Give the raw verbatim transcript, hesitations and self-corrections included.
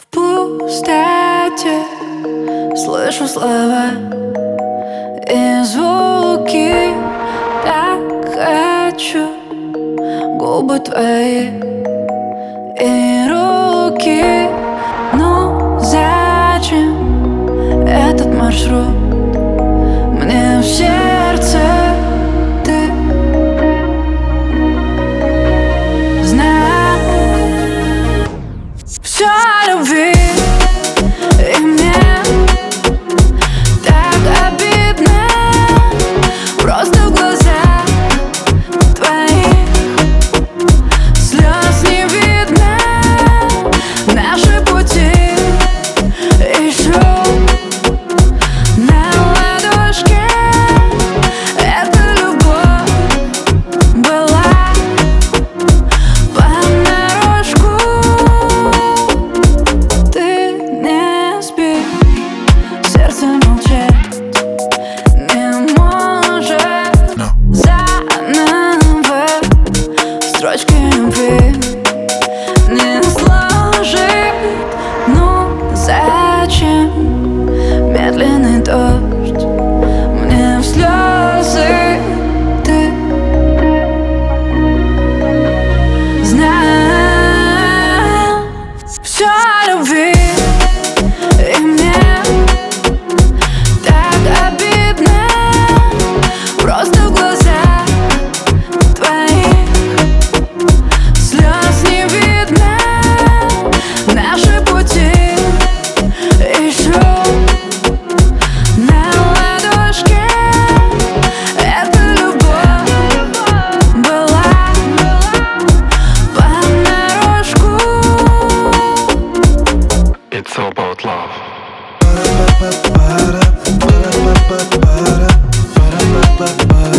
В пустоте слышу слова и звуки. Так хочу губы твои и руки. Ну зачем этот маршрут? Мне в сердце ты. Знаю всё о любви, и мне так обидно. Просто в глазах твоих слез не видно. Наши пути еще на ладошке. Эта любовь была понарошку. Ты не спишь, сердце молчать не может. No. Заново строчки любви не сложить. Ну зачем медленный дождь мне в слезы? Ты. Знаю всё о любви, и мне так обидно. Просто в глазах твоих слез не видно. Наши пути еще на ладошке. Эта любовь была понарошку. It's all about love. Ba-da-ba-ba-ba-da, ba-da-ba-ba-ba-da, ba-da-ba-ba-ba-da.